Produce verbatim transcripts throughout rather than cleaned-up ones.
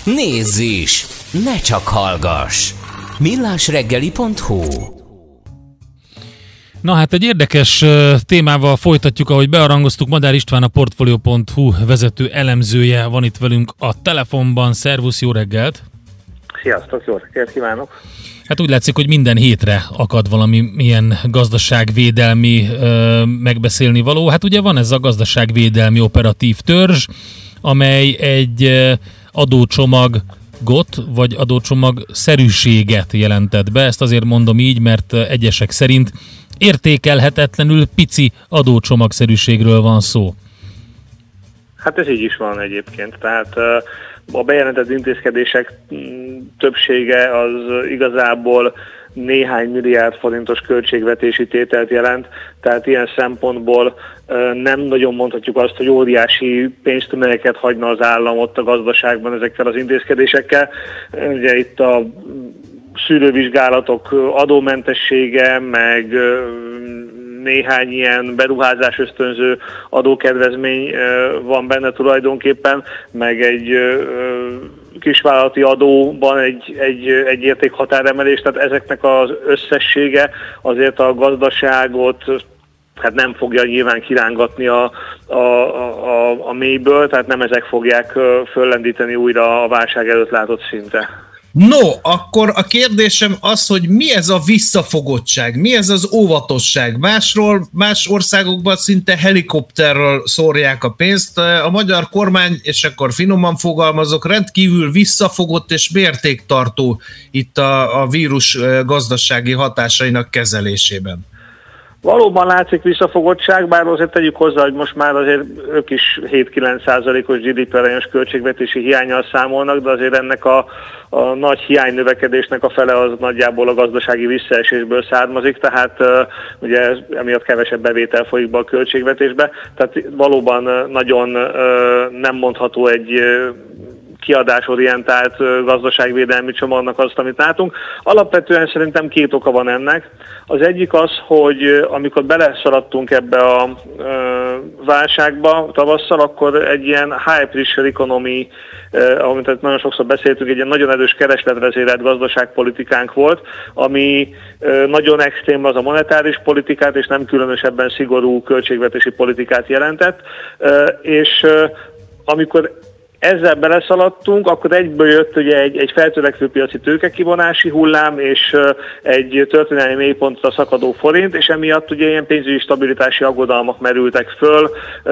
Nézz is! Ne csak hallgass! millásreggeli pont hu. Na hát egy érdekes témával folytatjuk, ahogy bearangoztuk. Madár István, a Portfolio pont hu vezető elemzője van itt velünk a telefonban. Szervusz, jó reggelt! Sziasztok, jó reggelt kívánok! Hát úgy látszik, hogy minden hétre akad valami ilyen gazdaságvédelmi ö, megbeszélni való. Hát ugye van ez a gazdaságvédelmi operatív törzs, amely egy ö, adócsomagot, vagy adócsomag szerűséget jelentett be. Ezt azért mondom így, mert egyesek szerint értékelhetetlenül pici adócsomagszerűségről van szó. Hát ez így is van egyébként. Tehát a bejelentett intézkedések többsége az igazából néhány milliárd forintos költségvetési tételt jelent, tehát ilyen szempontból nem nagyon mondhatjuk azt, hogy óriási pénztömegeket hagyna az állam ott a gazdaságban ezekkel az intézkedésekkel. Ugye itt a szűrővizsgálatok adómentessége, meg néhány ilyen beruházás ösztönző adókedvezmény van benne tulajdonképpen, meg egy kisvállalati adóban egy, egy, egy értékhatáremelés, tehát ezeknek az összessége azért a gazdaságot hát nem fogja nyilván kirángatni a, a, a, a mélyből, tehát nem ezek fogják föllendíteni újra a válság előtt látott szinte. No, akkor a kérdésem az, hogy mi ez a visszafogottság, mi ez az óvatosság? Másról, más országokban szinte helikopterről szórják a pénzt. A magyar kormány, és akkor finoman fogalmazok, rendkívül visszafogott és mértéktartó itt a, a vírus gazdasági hatásainak kezelésében. Valóban látszik visszafogottság, bár azért tegyük hozzá, hogy most már azért ők is hét-kilenc százalékos gé dé pé arányos költségvetési hiánnyal számolnak, de azért ennek a, a nagy hiánynövekedésnek a fele az nagyjából a gazdasági visszaesésből származik, tehát uh, ugye emiatt kevesebb bevétel folyik be a költségvetésbe, tehát valóban nagyon uh, nem mondható egy uh, kiadásorientált gazdaságvédelmi csomagnak azt, amit látunk. Alapvetően szerintem két oka van ennek. Az egyik az, hogy amikor beleszaladtunk ebbe a válságba tavasszal, akkor egy ilyen high pressure economy, amit nagyon sokszor beszéltünk, egy ilyen nagyon erős keresletvezérelt gazdaságpolitikánk volt, ami nagyon extrém az a monetáris politikát, és nem különösebben szigorú költségvetési politikát jelentett. És amikor ezzel beleszaladtunk, akkor egyből jött ugye egy, egy feltörekvő piaci tőkekivonási hullám, és egy történelmi mélypontra szakadó forint, és emiatt ugye ilyen pénzügyi stabilitási aggodalmak merültek föl,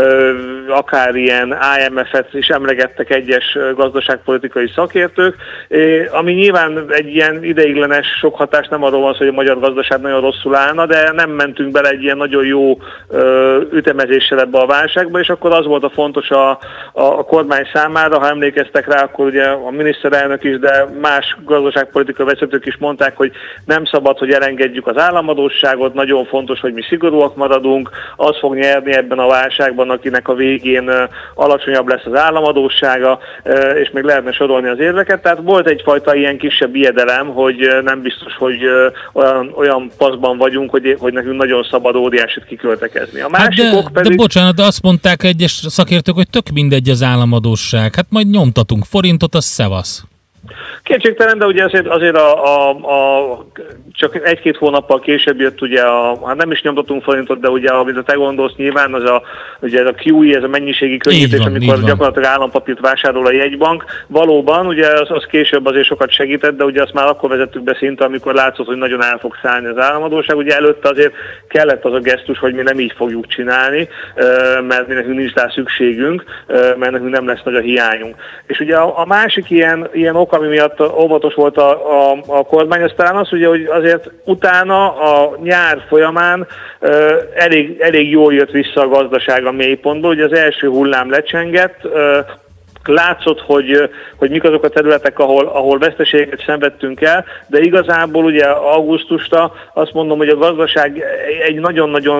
akár ilyen I M F-et is emlegettek egyes gazdaságpolitikai szakértők, ami nyilván egy ilyen ideiglenes sok hatás, nem arról van szó, hogy a magyar gazdaság nagyon rosszul állna, de nem mentünk bele egy ilyen nagyon jó ütemezéssel ebbe a válságba, és akkor az volt a fontos a, a, a kormány számára. Ha emlékeztek rá, akkor ugye a miniszterelnök is, de más gazdaságpolitikai vezetők is mondták, hogy nem szabad, hogy elengedjük az államadósságot, nagyon fontos, hogy mi szigorúak maradunk, az fog nyerni ebben a válságban, akinek a végén alacsonyabb lesz az államadóssága, és még lehetne sorolni az érveket. Tehát volt egyfajta ilyen kisebb ijedelem, hogy nem biztos, hogy olyan, olyan paszban vagyunk, hogy, hogy nekünk nagyon szabad óriásit kiköltekezni. A másik hát de, ok pedig... de bocsánat, de azt mondták egyes szakértők, hogy tök mindegy az államadósság. Hát majd nyomtatunk forintot, az szevasz. Kétségtelen, de ugye azért, azért a, a, a, csak egy-két hónappal később jött ugye, a, hát nem is nyomtatunk forintot, de ugye, amit a te gondolsz nyilván, az a, ugye ez a Q E, ez a mennyiségi könnyítés, van, amikor gyakorlatilag állampapírt vásárol a jegybank. Valóban, ugye az, az később azért sokat segített, de ugye azt már akkor vezettük be szinte, amikor látszott, hogy nagyon el fog szállni az államadósság. Ugye előtte azért kellett az a gesztus, hogy mi nem így fogjuk csinálni, mert mi nekünk nincs rá szükségünk, mert nekünk nem lesz nagy a hiányunk. És ugye a, a másik ilyen, ilyen ok, ami miatt óvatos volt a, a, a kormány, az talán az, ugye, hogy azért utána a nyár folyamán uh, elég, elég jól jött vissza a gazdaság a mélypontból, ugye az első hullám lecsengett, uh, látszott, hogy, hogy mik azok a területek, ahol, ahol veszteségeket szenvedtünk el, de igazából ugye augusztusra azt mondom, hogy a gazdaság egy nagyon-nagyon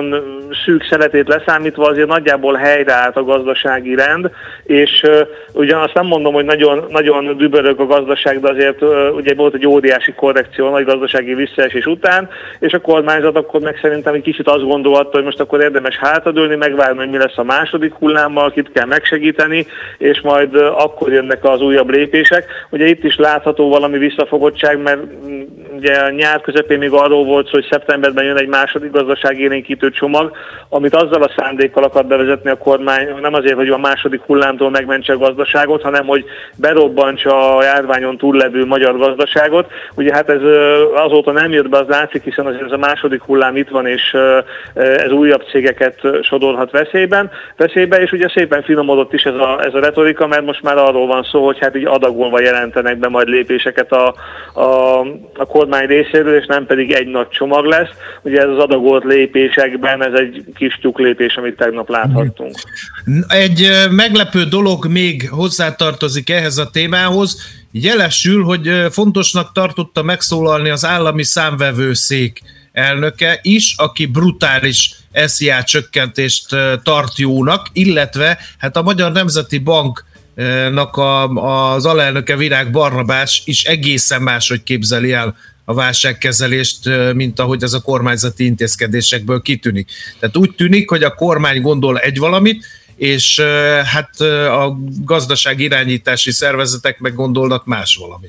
szűk szeletét leszámítva azért nagyjából helyreállt a gazdasági rend, és uh, ugyan azt nem mondom, hogy nagyon, nagyon dübörög a gazdaság, de azért uh, ugye volt egy óriási korrekció a nagy gazdasági visszaesés után, és a kormányzat akkor meg szerintem egy kicsit azt gondolta, hogy most akkor érdemes hátradőlni, megvárni, hogy mi lesz a második hullámmal, kit kell megsegíteni, és majd uh, akkor jönnek az újabb lépések. Ugye itt is látható valami visszafogottság, mert ugye a nyár közepén még arról volt, hogy szeptemberben jön egy második gazdaságélénkítő csomag, amit azzal a szándékkal akar bevezetni a kormány, nem azért, hogy a második hullámtól megmentse a gazdaságot, hanem hogy berobbantsa a járványon túllevő magyar gazdaságot. Ugye hát ez azóta nem jött be, az látszik, hiszen azért ez a második hullám itt van, és ez újabb cégeket sodorhat veszélyben, veszélybe, és ugye szépen finomodott is ez a, ez a retorika, mert most már arról van szó, hogy hát így adagolva jelentenek be majd lépéseket a, a, a kormány részéről, és nem pedig egy nagy csomag lesz. Ugye ez az adagolt lépésekben ez egy kis tyúklépés, amit tegnap láthattunk. Egy meglepő dolog még hozzátartozik ehhez a témához. Jelesül, hogy fontosnak tartotta megszólalni az állami számvevőszék elnöke is, aki brutális es zé á csökkentést tart jónak, illetve hát a Magyar Nemzeti Bank nak a, az alelnöke Virág Barnabás is egészen máshogy képzeli el a válságkezelést, mint ahogy ez a kormányzati intézkedésekből kitűnik. Tehát úgy tűnik, hogy a kormány gondol egy valamit, és hát a gazdaság irányítási szervezetek meg gondolnak más valamit.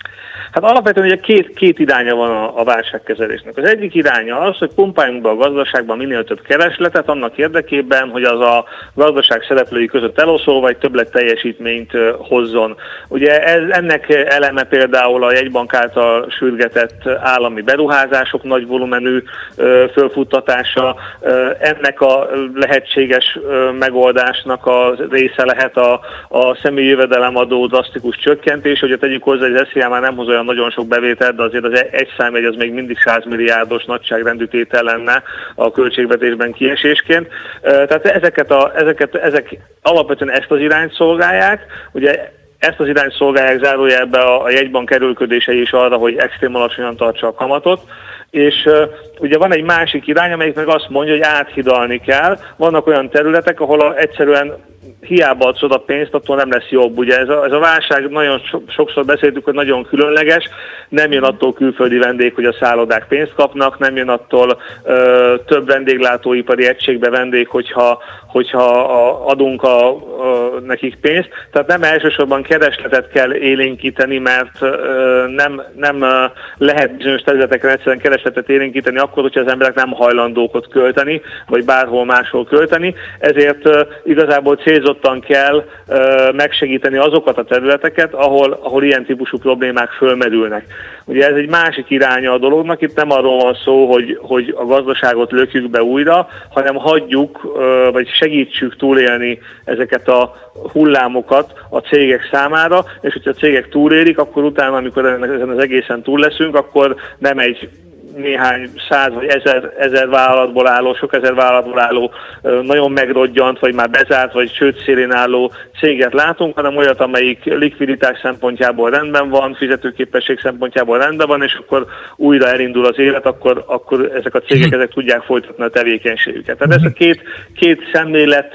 Hát alapvetően ugye két, két iránya van a, a válságkezelésnek. Az egyik iránya az, hogy pumpáljunk be a gazdaságban minél több keresletet annak érdekében, hogy az a gazdaság szereplői között eloszolva egy többlet teljesítményt hozzon. Ugye ez, ennek eleme például a jegybank által sürgetett állami beruházások nagy volumenű fölfuttatása, ennek a lehetséges megoldásnak a része lehet a, a személyi jövedelemadó drasztikus csökkentés, hogy tegyük hozzá, hogy az es zé á már nem hoz olyan nagyon sok bevételt, de azért az egy számjegy az még mindig száz milliárdos nagyságrendű tétel lenne a költségvetésben kiesésként. Tehát ezeket a, ezeket, ezek alapvetően ezt az irányt szolgálják. Ugye ezt az irányt szolgálják zárójelbe a, a jegybank erőlködései is arra, hogy extrém alacsonyan tartsa a kamatot. És uh, ugye van egy másik irány, amelyik meg azt mondja, hogy áthidalni kell. Vannak olyan területek, ahol egyszerűen hiába adsz oda pénzt, attól nem lesz jobb. Ugye ez a, ez a válság, nagyon so, sokszor beszéltük, hogy nagyon különleges, nem jön attól külföldi vendég, hogy a szállodák pénzt kapnak, nem jön attól ö, több vendéglátóipari egységbe vendég, hogyha, hogyha a, adunk a, a, nekik pénzt. Tehát nem elsősorban keresletet kell élénkíteni, mert ö, nem, nem ö, lehet bizonyos területeken egyszerűen keresletet élénkíteni akkor, hogyha az emberek nem hajlandók ott költeni, vagy bárhol máshol költeni. Ezért ö, igazából célzottan kell ö, megsegíteni azokat a területeket, ahol, ahol ilyen típusú problémák fölmerülnek. Ugye ez egy másik iránya a dolognak, itt nem arról van szó, hogy, hogy a gazdaságot lökjük be újra, hanem hagyjuk, ö, vagy segítsük túlélni ezeket a hullámokat a cégek számára, és hogyha a cégek túlélik, akkor utána, amikor ezen az egészen túl leszünk, akkor nem egy néhány száz vagy ezer, ezer vállalatból álló, sok ezer vállalatból álló, nagyon megrodjant, vagy már bezárt, vagy csőd szélén álló céget látunk, hanem olyat, amelyik likviditás szempontjából rendben van, fizetőképesség szempontjából rendben van, és akkor újra elindul az élet, akkor, akkor ezek a cégek ezek tudják folytatni a tevékenységüket. Tehát ez a két, két szemlélet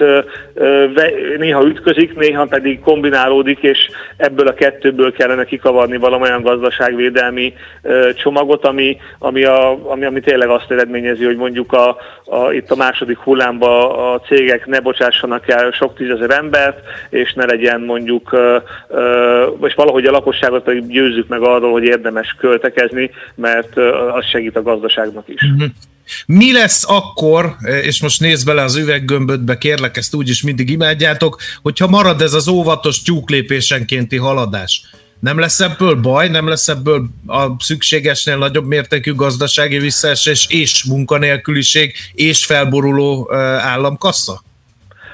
néha ütközik, néha pedig kombinálódik, és ebből a kettőből kellene kikavarni valamilyen gazdaságvédelmi csomagot, ami, ami A, ami, ami tényleg azt eredményezi, hogy mondjuk a, a, itt a második hullámba a cégek ne bocsássanak el sok tízezer embert, és ne legyen mondjuk, ö, ö, és valahogy a lakosságot pedig győzzük meg arról, hogy érdemes költekezni, mert ö, az segít a gazdaságnak is. Mm-hmm. Mi lesz akkor, és most nézd bele az üveggömbödbe, kérlek, ezt úgyis mindig imádjátok, hogyha marad ez az óvatos tyúklépésenkénti haladás? Nem lesz ebből baj, nem lesz ebből a szükségesnél nagyobb mértékű gazdasági visszaesés és munkanélküliség és felboruló államkassa?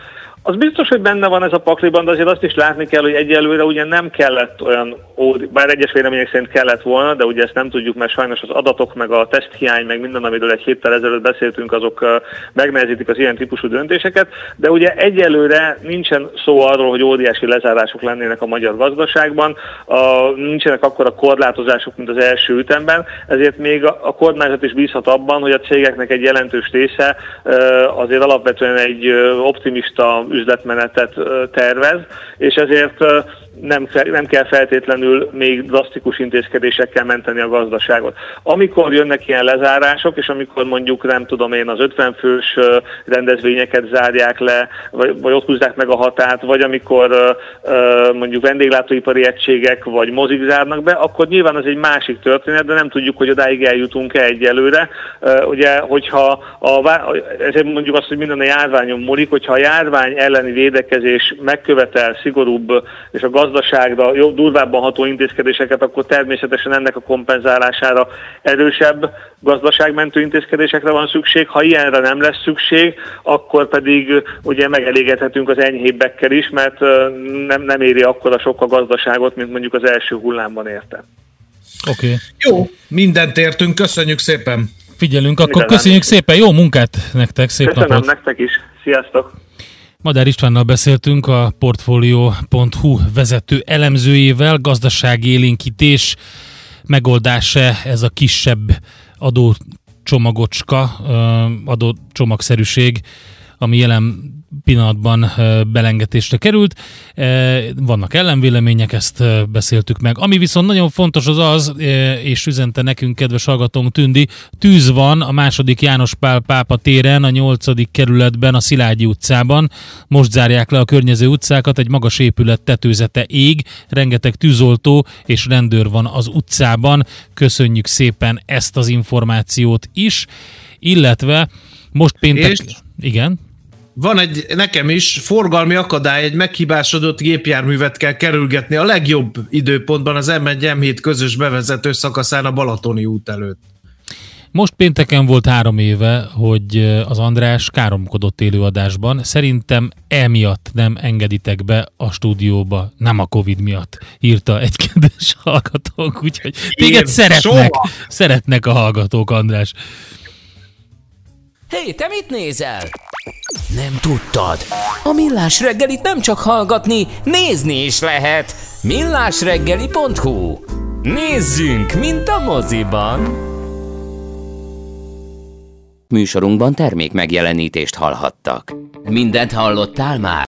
Az biztos, hogy benne van ez a pakliban, de azért azt is látni kell, hogy egyelőre ugye nem kellett olyan, bár egyes vélemények szerint kellett volna, de ugye ezt nem tudjuk, mert sajnos az adatok, meg a teszthiány, meg minden, amiről egy héttel ezelőtt beszéltünk, azok megnehezítik az ilyen típusú döntéseket, de ugye egyelőre nincsen szó arról, hogy óriási lezárások lennének a magyar gazdaságban, a, nincsenek akkora korlátozások, mint az első ütemben, ezért még a, a kormányzat is bízhat abban, hogy a cégeknek egy jelentős része azért alapvetően egy optimista üzletmenetet tervez, és ezért nem, nem kell feltétlenül még drasztikus intézkedésekkel menteni a gazdaságot. Amikor jönnek ilyen lezárások, és amikor mondjuk, nem tudom én, az ötven fős rendezvényeket zárják le, vagy, vagy ott húzzák meg a határt, vagy amikor mondjuk vendéglátóipari egységek, vagy mozik zárnak be, akkor nyilván ez egy másik történet, de nem tudjuk, hogy odáig eljutunk-e egyelőre. Ugye, hogyha a, ezért mondjuk azt, hogy minden a járványon múlik, hogyha a járvány elleni védekezés megkövetel szigorúbb és a gazdaságra jobb, durvábban ható intézkedéseket, akkor természetesen ennek a kompenzálására erősebb gazdaságmentő intézkedésekre van szükség. Ha ilyenre nem lesz szükség, akkor pedig ugye megelégedhetünk az enyhébbekkel is, mert nem, nem éri akkora sok a gazdaságot, mint mondjuk az első hullámban érte. Oké. Okay. Jó, mindent értünk, köszönjük szépen. Figyelünk, akkor köszönjük szépen, jó munkát nektek, szép Köszönöm napot. Köszönöm nektek is, sziasztok! Madár Istvánnal beszéltünk, a Portfolio pont hu vezető elemzőjével. Gazdaságélénkítés megoldása ez a kisebb adócsomagocska, adócsomagszerűség, ami jelen pillanatban belengetésre került. Vannak ellenvélemények, ezt beszéltük meg. Ami viszont nagyon fontos az az, és üzente nekünk, kedves hallgatónk, Tündi, tűz van a második János Pál pápa téren, a nyolcadik kerületben, a Szilágyi utcában. Most zárják le a környező utcákat, egy magas épület tetőzete ég, rengeteg tűzoltó és rendőr van az utcában. Köszönjük szépen ezt az információt is, illetve most péntek... És? Igen? Van egy, nekem is, forgalmi akadály, egy meghibásodott gépjárművet kell kerülgetni a legjobb időpontban az em egy em hét közös bevezető szakaszán a Balatoni út előtt. Most pénteken volt három éve, hogy az András káromkodott élőadásban. Szerintem emiatt nem engeditek be a stúdióba, nem a Covid miatt, írta egy kedves hallgatónk, úgyhogy téged szeretnek, szeretnek a hallgatók, András. Hé, hey, te mit nézel? Nem tudtad? A Millás reggelit nem csak hallgatni, nézni is lehet. millásreggeli pont hu. Nézzünk, mint a moziban. Műsorunkban termék megjelenítést hallhattak. Mindent hallottál már?